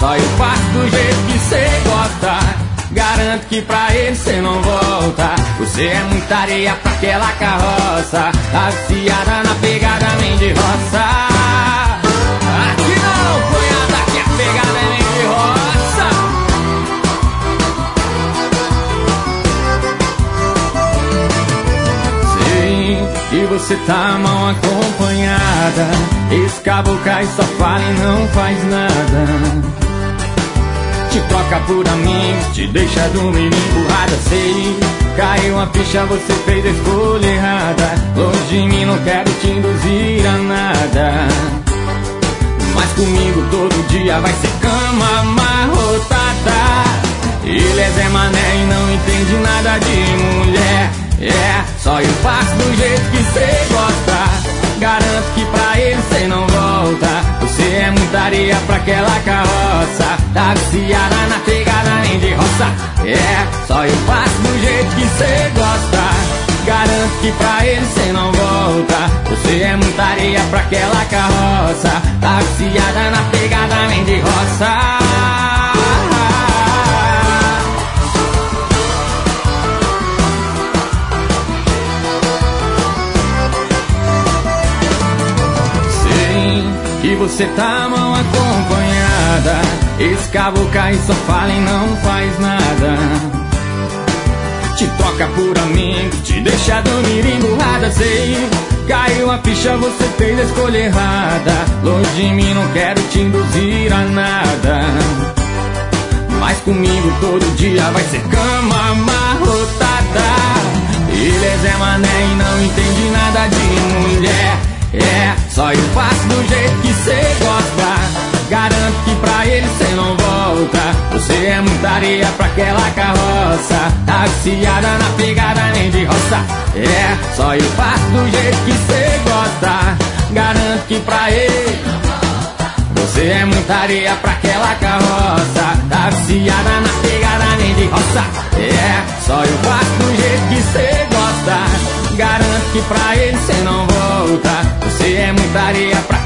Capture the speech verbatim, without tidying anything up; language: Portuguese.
só eu faço do jeito que cê gosta. Garanto que pra ele cê não volta. Você é muita areia pra aquela carroça, tá viciada na pegada nem de roça. Aqui não, cunhada, que a pegada é nem de roça. Sei que você tá mal acompanhada. Esse caboclo cai, só fala e não faz nada. Te troca por amigos, te deixa dormir empurrada. Sei, caiu a ficha, você fez a escolha errada. Longe de mim, não quero te induzir a nada. Mas comigo todo dia vai ser cama amarrotada. Ele é Zé Mané e não entende nada de mulher. É, só eu faço do jeito que cê gosta. Garanto que pra ele cê não volta. Você é muita areia pra aquela carroça, tá viciada na pegada nem de roça. É, só eu faço do jeito que cê gosta. Garanto que pra ele cê não volta. Você é muita areia pra aquela carroça, tá viciada na pegada nem de roça. E você tá mal acompanhada. Esse caboclo cai, só fala e não faz nada. Te troca por amigo, te deixa dormir emburrada. Sei, caiu a ficha, você fez a escolha errada. Longe de mim, não quero te induzir a nada. Mas comigo todo dia vai ser cama amarrotada. Ele é Zé Mané e não entende nada de mulher. É, só eu faço do jeito que cê gosta. Garanto que pra ele cê não volta. Você é muita areia pra aquela carroça, tá viciada na pegada nem de roça. É, só eu faço do jeito que cê gosta. Garanto que pra ele você é muita areia pra aquela carroça, tá viciada na pegada nem de roça. É, só eu faço do jeito que cê gosta. Garanto que pra ele cê não volta. Você é muita areia pra